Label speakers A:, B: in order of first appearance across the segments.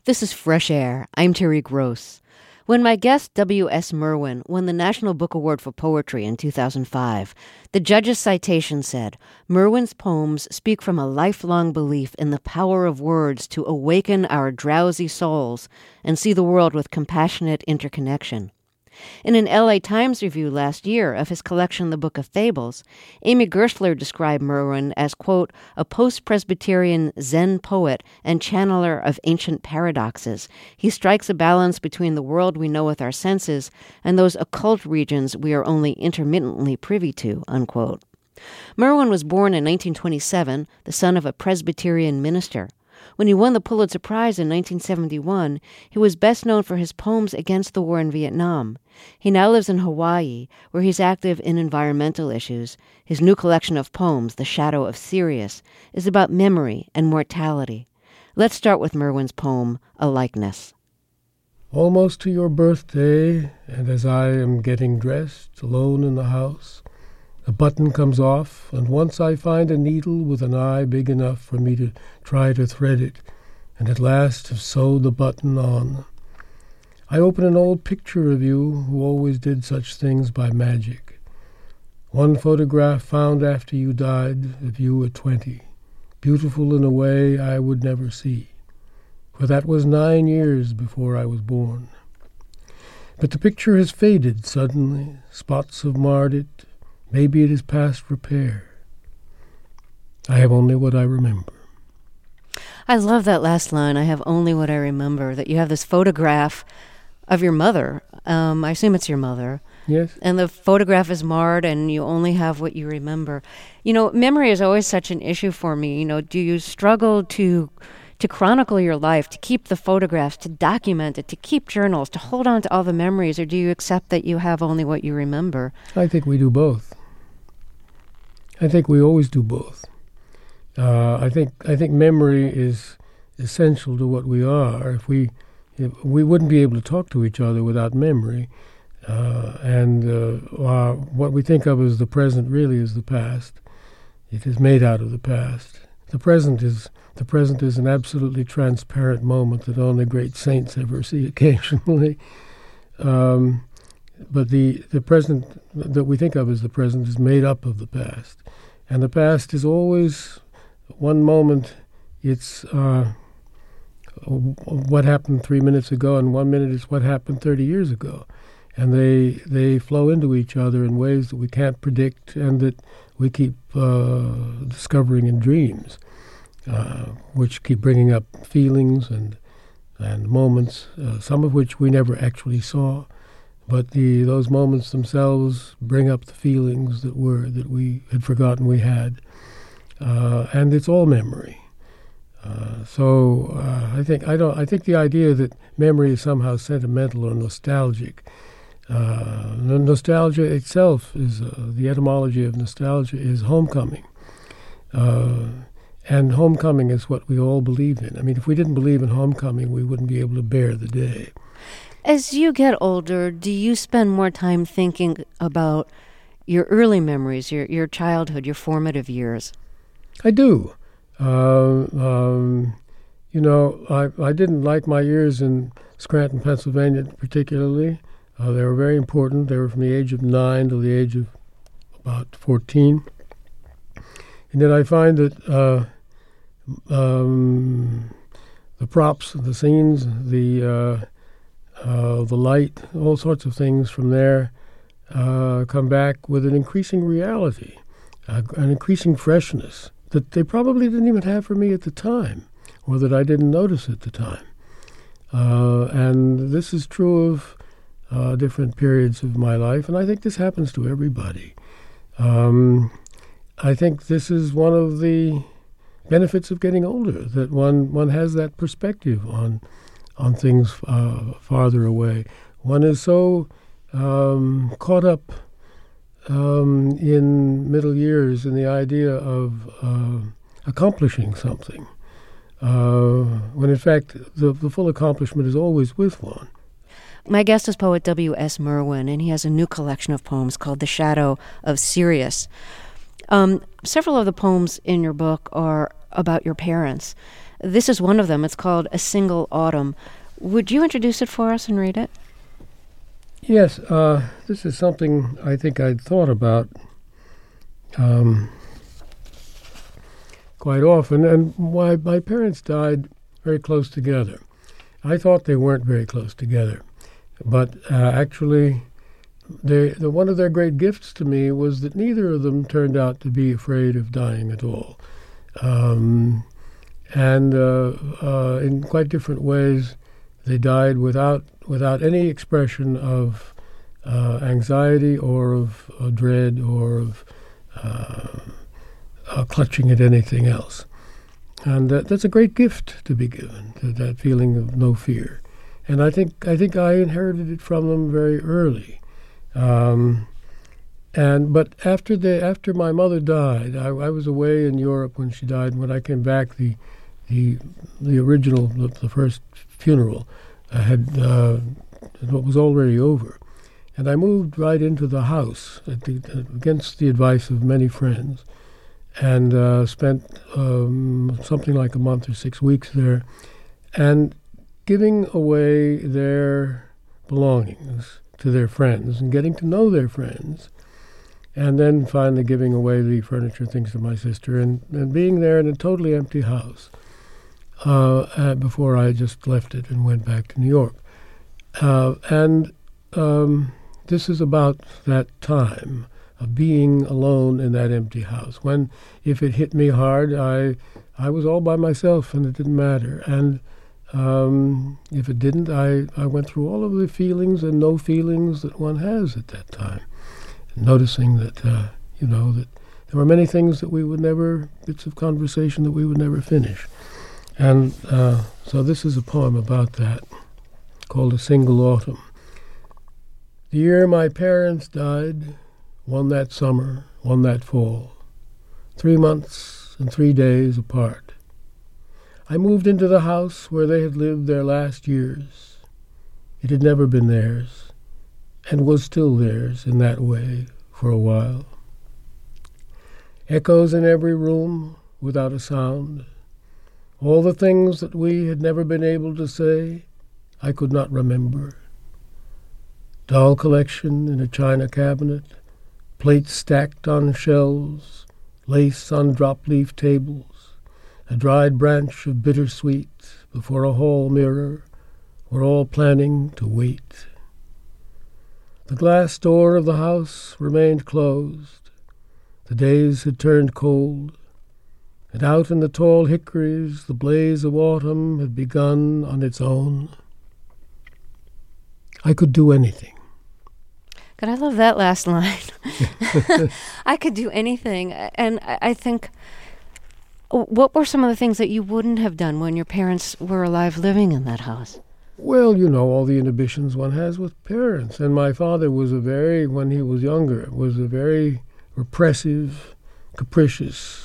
A: This is Fresh Air. I'm Terry Gross. When my guest W.S. Merwin won the National Book Award for Poetry in 2005, the judge's citation said, "Merwin's poems speak from a lifelong belief in the power of words to awaken our drowsy souls and see the world with compassionate interconnection." In an LA Times review last year of his collection The Book of Fables, Amy Gerstler described Merwin as, quote, a post-Presbyterian Zen poet and channeler of ancient paradoxes. He strikes a balance between the world we know with our senses and those occult regions we are only intermittently privy to, unquote. Merwin was born in 1927, the son of a Presbyterian minister. When he won the Pulitzer Prize in 1971, he was best known for his poems against the war in Vietnam. He now lives in Hawaii, where he's active in environmental issues. His new collection of poems, The Shadow of Sirius, is about memory and mortality. Let's start with Merwin's poem, A Likeness.
B: Almost to your birthday, and as I am getting dressed, alone in the house, a button comes off, and once I find a needle with an eye big enough for me to try to thread it, and at last have sewed the button on. I open an old picture of you who always did such things by magic. One photograph found after you died of you at 20, beautiful in a way I would never see, for that was 9 years before I was born. But the picture has faded suddenly, spots have marred it. Maybe it is past repair. I have only what I remember.
A: I love that last line, I have only what I remember, that you have this photograph of your mother. I assume it's your mother.
B: Yes.
A: And the photograph is marred and you only have what you remember. You know, memory is always such an issue for me. You know, do you struggle to chronicle your life, to keep the photographs, to document it, to keep journals, to hold on to all the memories, or do you accept that you have only what you remember?
B: I think we do both. I think we always do both. I think memory is essential to what we are. If we wouldn't be able to talk to each other without memory, and what we think of as the present really is the past. It is made out of the past. The present is an absolutely transparent moment that only great saints ever see occasionally. But the present that we think of as the present is made up of the past. And the past is always one moment, it's what happened 3 minutes ago, and 1 minute is what happened 30 years ago. And they flow into each other in ways that we can't predict and that we keep discovering in dreams, which keep bringing up feelings and moments, some of which we never actually saw. But those moments themselves bring up the feelings that we had forgotten we had, and it's all memory. I think the idea that memory is somehow sentimental or nostalgic. Nostalgia itself is the etymology of nostalgia is homecoming, and homecoming is what we all believe in. I mean, if we didn't believe in homecoming, we wouldn't be able to bear the day.
A: As you get older, do you spend more time thinking about your early memories, your childhood, your formative years?
B: I do. I didn't like my years in Scranton, Pennsylvania particularly. They were very important. They were from the age of 9 to the age of about 14. And then I find that the props, the scenes, the light, all sorts of things from there come back with an increasing reality, an increasing freshness that they probably didn't even have for me at the time, or that I didn't notice at the time. And this is true of different periods of my life, and I think this happens to everybody. I think this is one of the benefits of getting older, that one has that perspective on things farther away. One is so caught up in middle years in the idea of accomplishing something, when in fact the full accomplishment is always with one.
A: My guest is poet W.S. Merwin, and he has a new collection of poems called The Shadow of Sirius. Several of the poems in your book are about your parents. This is one of them. It's called A Single Autumn. Would you introduce it for us and read it?
B: Yes, this is something I think I'd thought about quite often, and why my parents died very close together. I thought they weren't very close together, but actually, one of their great gifts to me was that neither of them turned out to be afraid of dying at all, and in quite different ways. They died without any expression of anxiety or of dread or of clutching at anything else. And that's a great gift to be given, to that feeling of no fear. And I think I inherited it from them very early. But after my mother died, I was away in Europe when she died. And when I came back, the first funeral was already over, and I moved right into the house against the advice of many friends, and spent something like a month or 6 weeks there, and giving away their belongings to their friends and getting to know their friends, and then finally giving away the furniture, things to my sister, and being there in a totally empty house. Before I just left it and went back to New York. This is about that time of being alone in that empty house. When, if it hit me hard, I was all by myself and it didn't matter. And if it didn't, I went through all of the feelings and no feelings that one has at that time. Noticing that, that there were many things that bits of conversation that we would never finish. And so this is a poem about that, called A Single Autumn. The year my parents died, one that summer, one that fall, 3 months and 3 days apart. I moved into the house where they had lived their last years. It had never been theirs, and was still theirs in that way for a while. Echoes in every room without a sound. All the things that we had never been able to say, I could not remember. Doll collection in a china cabinet, plates stacked on shelves, lace on drop-leaf tables, a dried branch of bittersweet before a hall mirror. We're all planning to wait. The glass door of the house remained closed. The days had turned cold. And out in the tall hickories, the blaze of autumn had begun on its own. I could do anything.
A: God, I love that last line. I could do anything. And I think, what were some of the things that you wouldn't have done when your parents were alive living in that house?
B: Well, all the inhibitions one has with parents. And my father when he was younger, was a very repressive, capricious,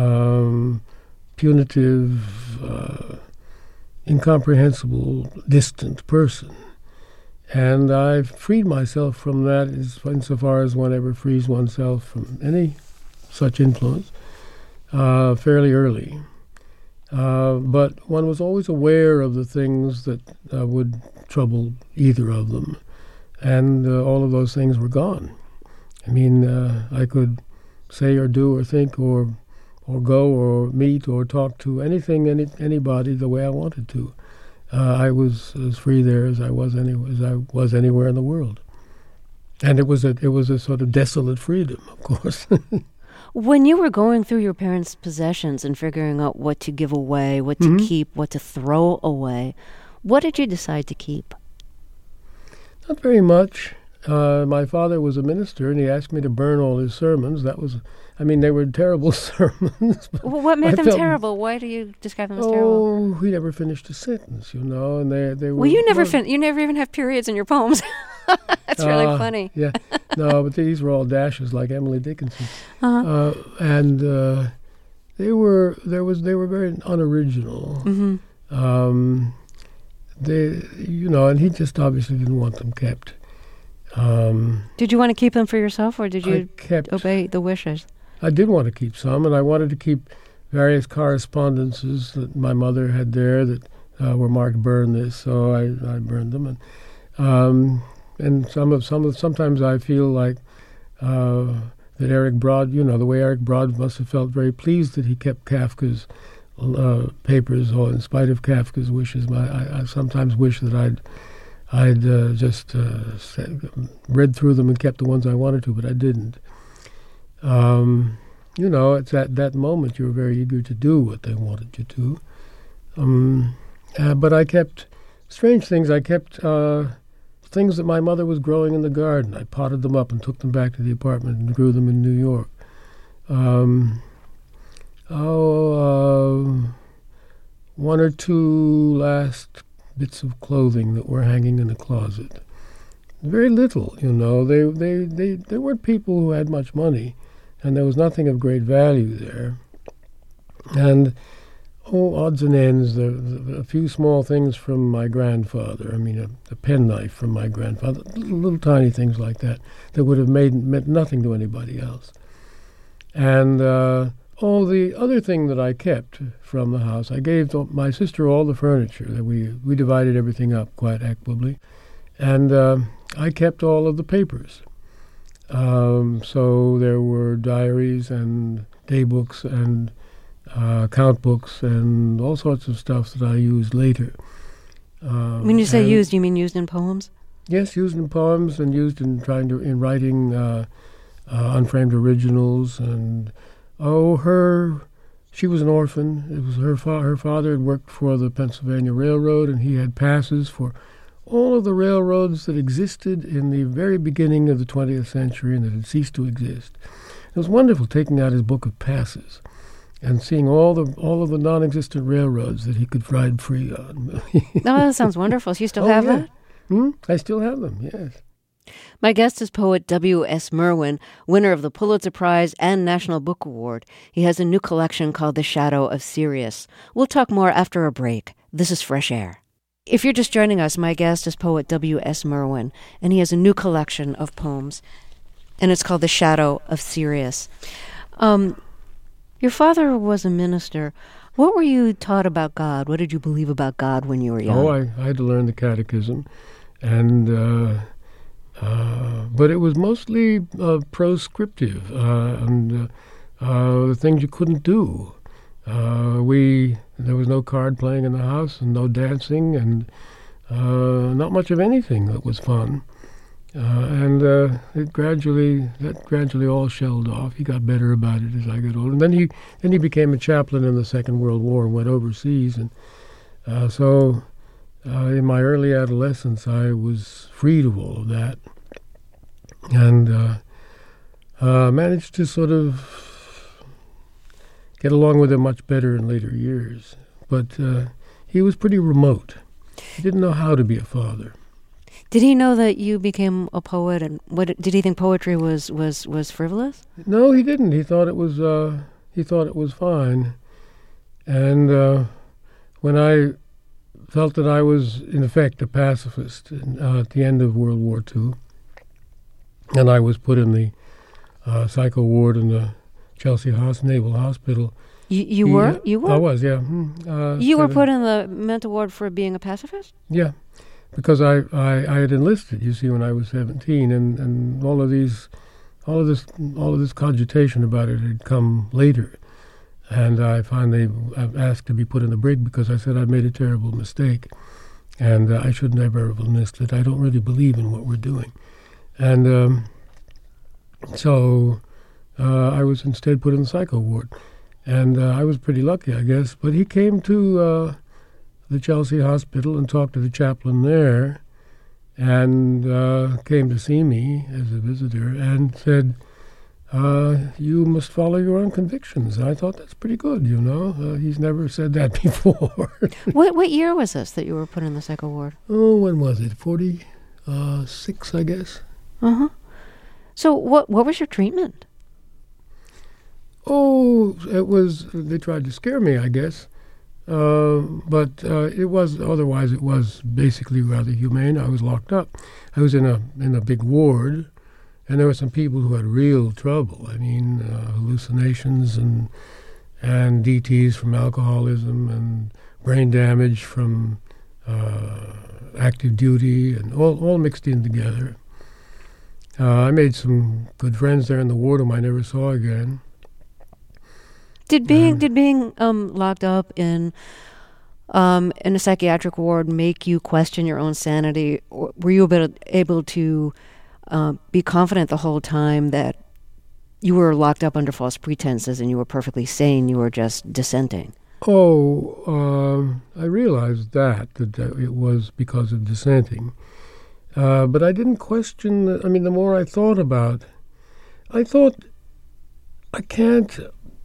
B: punitive, incomprehensible, distant person. And I've freed myself from that insofar as one ever frees oneself from any such influence fairly early. But one was always aware of the things that would trouble either of them. And all of those things were gone. I mean, I could say or do or think or go or meet or talk to anybody the way I wanted to. I was as free there as I was anywhere in the world, and it was a sort of desolate freedom, of course.
A: When you were going through your parents' possessions and figuring out what to give away, what to keep, what to throw away, what did you decide to keep?
B: Not very much. My father was a minister, and he asked me to burn all his sermons. They were terrible sermons.
A: Well, what made them terrible? Why do you describe them as terrible?
B: Oh, he never finished a sentence, and they were...
A: Well, you never even have periods in your poems. That's really funny.
B: Yeah, no, but these were all dashes like Emily Dickinson. And they were very unoriginal. Mm-hmm. And he just obviously didn't want them kept.
A: Did you want to keep them for yourself, or did you obey the wishes?
B: I did want to keep some, and I wanted to keep various correspondences that my mother had there that were marked "burn this," so I burned them. And sometimes I feel like that Eric Broad, the way Eric Broad must have felt very pleased that he kept Kafka's papers, or in spite of Kafka's wishes. I sometimes wish that I'd just read through them and kept the ones I wanted to, but I didn't. It's at that moment you're very eager to do what they wanted you to. But I kept strange things. I kept things that my mother was growing in the garden. I potted them up and took them back to the apartment and grew them in New York. One or two last bits of clothing that were hanging in the closet. Very little, They weren't people who had much money, and there was nothing of great value there. And odds and ends, a few small things from my grandfather. A penknife from my grandfather, little tiny things like that would have meant nothing to anybody else. And all the other thing that I kept from the house, I gave my sister all the furniture. That we divided everything up quite equitably. And I kept all of the papers. So there were diaries and day books and account books and all sorts of stuff that I used later.
A: When you say used, you mean used in poems?
B: Yes, used in poems and used in writing unframed originals. And she was an orphan. It was her father had worked for the Pennsylvania Railroad, and he had passes for all of the railroads that existed in the very beginning of the 20th century and that had ceased to exist. It was wonderful taking out his book of passes and seeing all of the non-existent railroads that he could ride free on.
A: That sounds wonderful. So you still have that?
B: I still have them, yes.
A: My guest is poet W.S. Merwin, winner of the Pulitzer Prize and National Book Award. He has a new collection called The Shadow of Sirius. We'll talk more after a break. This is Fresh Air. If you're just joining us, my guest is poet W.S. Merwin, and he has a new collection of poems, and it's called The Shadow of Sirius. Your father was a minister. What were you taught about God? What did you believe about God when you were young?
B: I had to learn the catechism, and but it was mostly proscriptive, and the things you couldn't do. There was no card playing in the house and no dancing and not much of anything that was fun. That gradually all shelled off. He got better about it as I got older. And then he became a chaplain in the Second World War and went overseas. And so in my early adolescence, I was freed of all of that and managed to sort of get along with him much better in later years. But he was pretty remote. He didn't know how to be a father.
A: Did he know that you became a poet, and did he think poetry was frivolous?
B: No, he didn't. He thought it was fine. And when I felt that I was in effect a pacifist at the end of World War II, and I was put in the psycho ward in the Chelsea Naval Hospital.
A: You were?
B: I was, yeah.
A: You were put in the mental ward for being a pacifist?
B: Yeah, because I had enlisted, you see, when I was 17, and all of this cogitation about it had come later. And I finally asked to be put in the brig because I said I made a terrible mistake, and I should never have enlisted. I don't really believe in what we're doing. And so I was instead put in the psycho ward. And I was pretty lucky, I guess. But he came to the Chelsea Hospital and talked to the chaplain there and came to see me as a visitor and said, you must follow your own convictions. And I thought, that's pretty good, He's never said that before.
A: What year was this that you were put in the psycho ward?
B: Oh, when was it? 46, I guess.
A: Uh-huh. So what was your treatment?
B: Oh, they tried to scare me, I guess. But it was basically rather humane. I was locked up. I was in a big ward, and there were some people who had real trouble. I mean, hallucinations and DTs from alcoholism, and brain damage from active duty, and all mixed in together. I made some good friends there in the ward whom I never saw again.
A: Did being locked up in a psychiatric ward make you question your own sanity? Or were you able to be confident the whole time that you were locked up under false pretenses and you were perfectly sane, you were just dissenting?
B: I realized that it was because of dissenting. But I didn't question, the more I thought about it, I thought I can't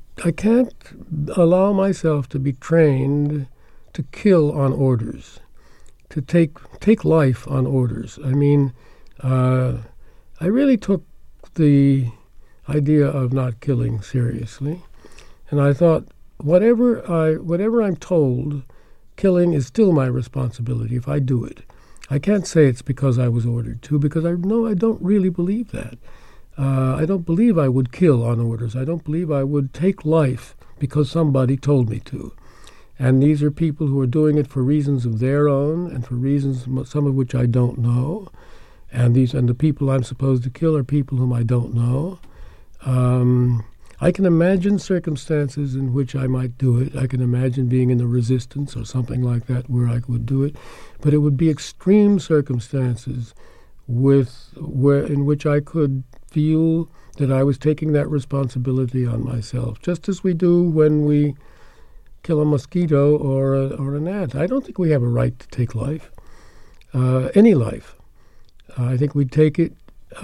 B: allow myself to be trained to kill on orders, to take life on orders. I really took the idea of not killing seriously, and I thought, whatever I'm told, killing is still my responsibility if I do it. I can't say it's because I was ordered to, because I don't really believe that. I don't believe I would kill on orders. I don't believe I would take life because somebody told me to. And these are people who are doing it for reasons of their own and for reasons some of which I don't know. And the people I'm supposed to kill are people whom I don't know. I can imagine circumstances in which I might do it. I can imagine being in the resistance or something like that where I would do it. But it would be extreme circumstances in which I could feel that I was taking that responsibility on myself, just as we do when we kill a mosquito or an ant. I don't think we have a right to take life, any life. I think we take it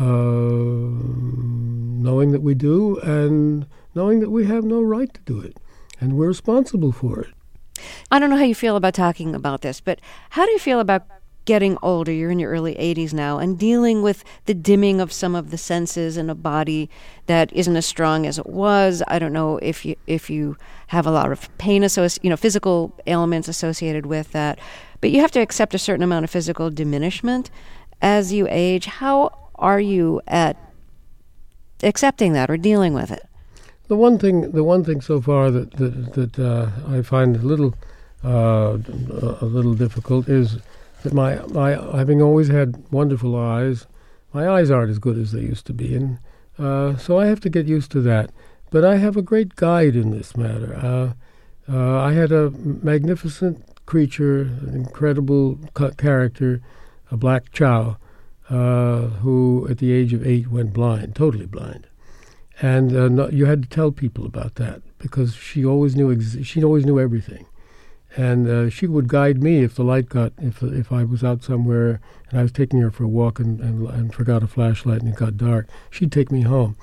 B: knowing that we do and knowing that we have no right to do it, and we're responsible for it.
A: I don't know how you feel about talking about this, but how do you feel about getting older? You're in your early 80s now, and dealing with the dimming of some of the senses in a body that isn't as strong as it was. I don't know if you have a lot of pain physical ailments associated with that, but you have to accept a certain amount of physical diminishment as you age. How are you at accepting that or dealing with it?
B: The one thing so far that I find a little difficult is that my having always had wonderful eyes, my eyes aren't as good as they used to be, and so I have to get used to that. But I have a great guide in this matter. I had a magnificent creature, an incredible character, a black chow, who at the age of 8 went blind, totally blind. And you had to tell people about that because she always knew everything. And she would guide me if the light if I was out somewhere and I was taking her for a walk and forgot a flashlight and it got dark, she'd take me home.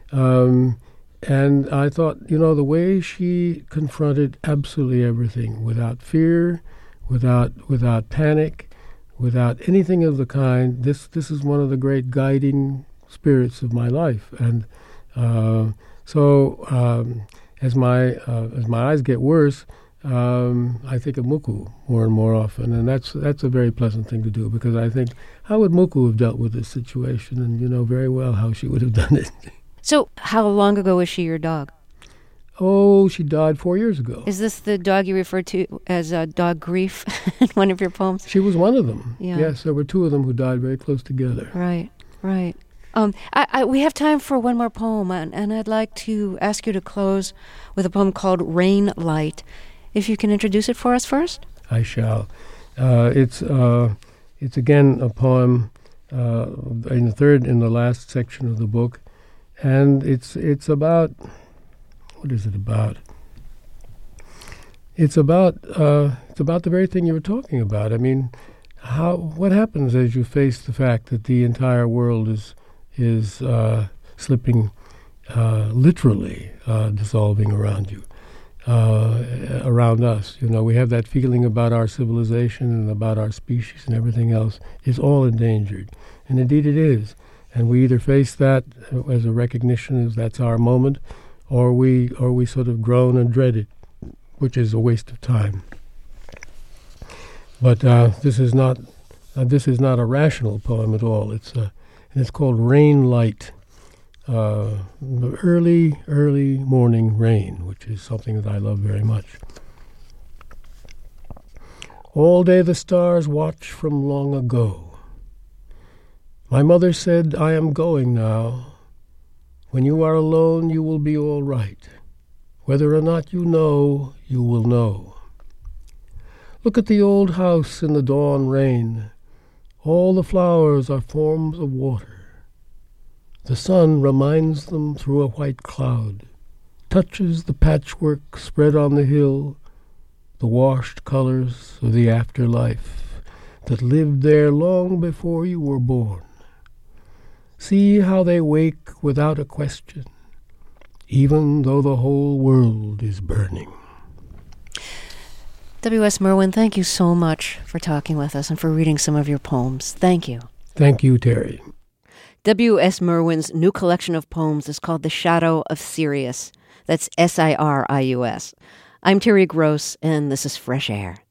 B: And I thought, the way she confronted absolutely everything without fear, without panic, without anything of the kind, this is one of the great guiding spirits of my life. And as my eyes get worse, I think of Muku more and more often, and that's a very pleasant thing to do because I think, how would Muku have dealt with this situation? And you know very well how she would have done it.
A: So how long ago was she your dog?
B: Oh, she died 4 years ago.
A: Is this the dog you refer to as dog grief in one of your poems?
B: She was one of them.
A: Yeah.
B: Yes, there were two of them who died very close together.
A: Right. We have time for one more poem, and I'd like to ask you to close with a poem called Rain Light. If you can introduce it for us first.
B: I shall. It's again a poem in the last section of the book, and it's about, what is it about? It's about the very thing you were talking about. I mean, what happens as you face the fact that the entire world is slipping, literally dissolving around you, around us. We have that feeling about our civilization and about our species and everything else is all endangered, and indeed it is. And we either face that as a recognition as that's our moment, or we sort of groan and dread it, which is a waste of time. But this is not a rational poem at all. It's called Rain Light. the early morning rain, which is something that I love very much. All day the stars watch from long ago. My mother said, I am going now. When you are alone, you will be all right. Whether or not you know, you will know. Look at the old house in the dawn rain. All the flowers are forms of water. The sun reminds them through a white cloud, touches the patchwork spread on the hill, the washed colors of the afterlife that lived there long before you were born. See how they wake without a question, even though the whole world is burning.
A: W.S. Merwin, thank you so much for talking with us and for reading some of your poems. Thank you.
B: Thank you, Terry.
A: W.S. Merwin's new collection of poems is called The Shadow of Sirius. That's Sirius. I'm Terry Gross, and this is Fresh Air.